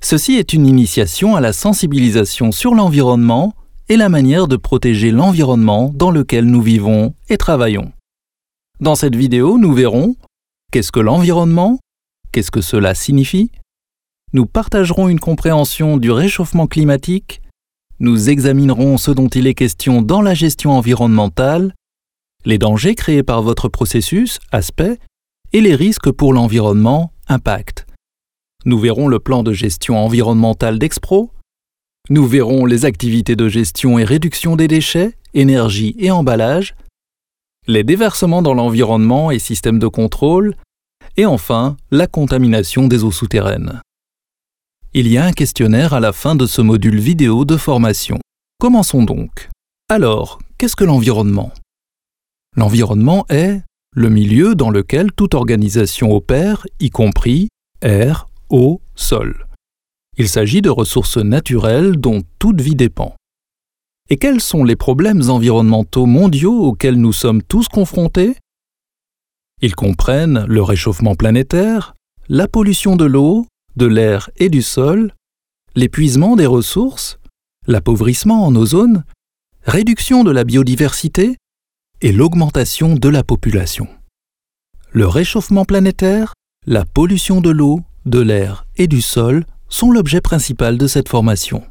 Ceci est une initiation à la sensibilisation sur l'environnement et la manière de protéger l'environnement dans lequel nous vivons et travaillons. Dans cette vidéo, nous verrons qu'est-ce que l'environnement, qu'est-ce que cela signifie. Nous partagerons une compréhension du réchauffement climatique, nous examinerons ce dont il est question dans la gestion environnementale, les dangers créés par votre processus, aspect, et les risques pour l'environnement, impact. Nous verrons le plan de gestion environnementale d'Expro. Nous verrons les activités de gestion et réduction des déchets, énergie et emballage, les déversements dans l'environnement et systèmes de contrôle, et enfin, la contamination des eaux souterraines. Il y a un questionnaire à la fin de ce module vidéo de formation. Commençons donc. Alors, qu'est-ce que l'environnement ? L'environnement est le milieu dans lequel toute organisation opère, y compris air, eau, sol. Il s'agit de ressources naturelles dont toute vie dépend. Et quels sont les problèmes environnementaux mondiaux auxquels nous sommes tous confrontés ? Ils comprennent le réchauffement planétaire, la pollution de l'eau, de l'air et du sol, l'épuisement des ressources, l'appauvrissement en ozone, réduction de la biodiversité et l'augmentation de la population. Le réchauffement planétaire, la pollution de l'eau, de l'air et du sol sont l'objet principal de cette formation.